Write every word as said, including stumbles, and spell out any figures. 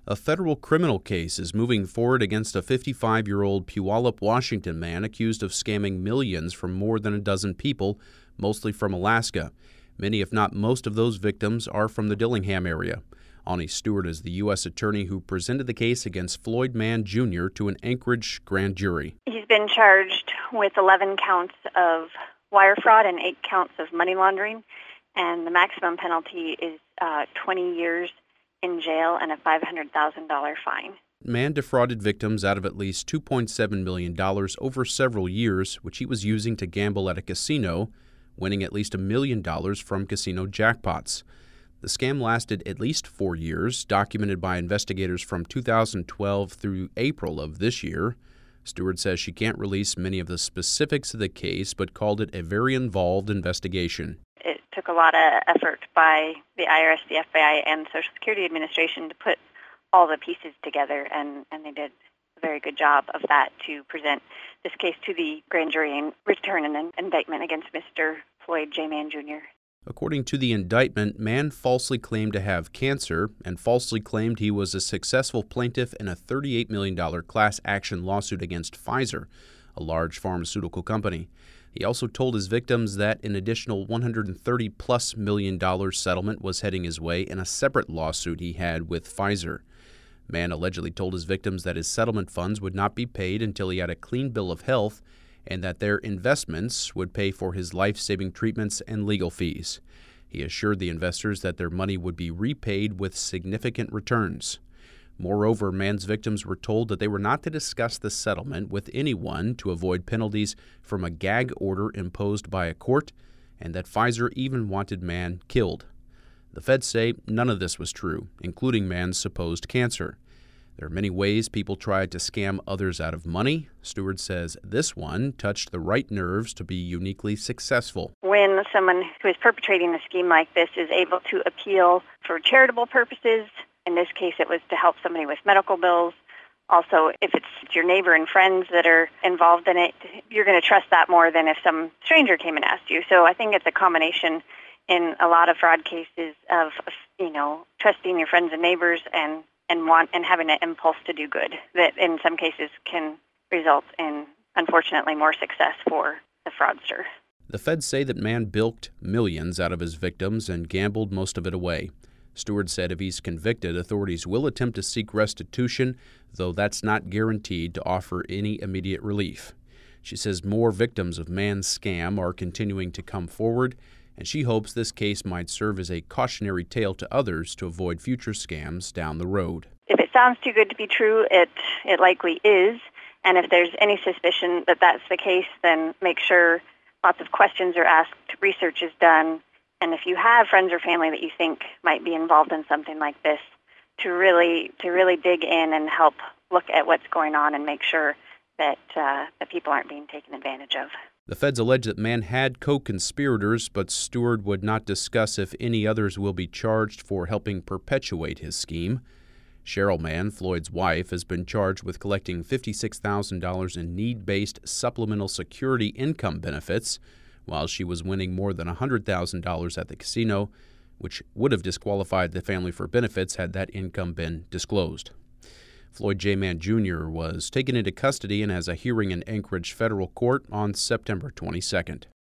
A federal criminal case is moving forward against a fifty-five-year-old Puyallup, Washington man accused of scamming millions from more than a dozen people, mostly from Alaska. Many, if not most, of those victims are from the Dillingham area. Ani Stewart is the U S attorney who presented the case against Floyd Mann Junior to an Anchorage grand jury. He's been charged with eleven counts of wire fraud and eight counts of money laundering, and the maximum penalty is uh, twenty years in jail and a five hundred thousand dollars fine. Mann defrauded victims out of at least two point seven million dollars over several years, which he was using to gamble at a casino, winning at least a million dollars from casino jackpots. The scam lasted at least four years, documented by investigators from two thousand twelve through April of this year. Stewart says she can't release many of the specifics of the case, but called it a very involved investigation. It took a lot of effort by the I R S, the F B I, and Social Security Administration to put all the pieces together, and, and they did a very good job of that to present this case to the grand jury and return an indictment against Mister Floyd J. Mann Junior According to the indictment, Mann falsely claimed to have cancer and falsely claimed he was a successful plaintiff in a thirty-eight million dollars class action lawsuit against Pfizer, a large pharmaceutical company. He also told his victims that an additional one hundred thirty plus million dollars settlement was heading his way in a separate lawsuit he had with Pfizer. Mann allegedly told his victims that his settlement funds would not be paid until he had a clean bill of health and that their investments would pay for his life-saving treatments and legal fees. He assured the investors that their money would be repaid with significant returns. Moreover, Mann's victims were told that they were not to discuss the settlement with anyone to avoid penalties from a gag order imposed by a court, and that Pfizer even wanted Mann killed. The feds say none of this was true, including Mann's supposed cancer. There are many ways people tried to scam others out of money. Stewart says this one touched the right nerves to be uniquely successful. When someone who is perpetrating a scheme like this is able to appeal for charitable purposes, in this case it was to help somebody with medical bills. Also, if it's your neighbor and friends that are involved in it, you're going to trust that more than if some stranger came and asked you. So I think it's a combination in a lot of fraud cases of, you know, trusting your friends and neighbors and and want and having an impulse to do good that in some cases can result in, unfortunately, more success for the fraudster. The feds say that Mann bilked millions out of his victims and gambled most of it away. Stewart said if he's convicted, authorities will attempt to seek restitution, though that's not guaranteed to offer any immediate relief. She says more victims of Mann's scam are continuing to come forward, and she hopes this case might serve as a cautionary tale to others to avoid future scams down the road. If it sounds too good to be true, it it likely is. And if there's any suspicion that that's the case, then make sure lots of questions are asked, research is done, and if you have friends or family that you think might be involved in something like this, to really to really dig in and help look at what's going on and make sure that uh, that people aren't being taken advantage of. The feds allege that Mann had co-conspirators, but Stewart would not discuss if any others will be charged for helping perpetuate his scheme. Cheryl Mann, Floyd's wife, has been charged with collecting fifty-six thousand dollars in need-based supplemental security income benefits while she was winning more than one hundred thousand dollars at the casino, which would have disqualified the family for benefits had that income been disclosed. Floyd J. Mann Junior was taken into custody and has a hearing in Anchorage federal court on September twenty-second.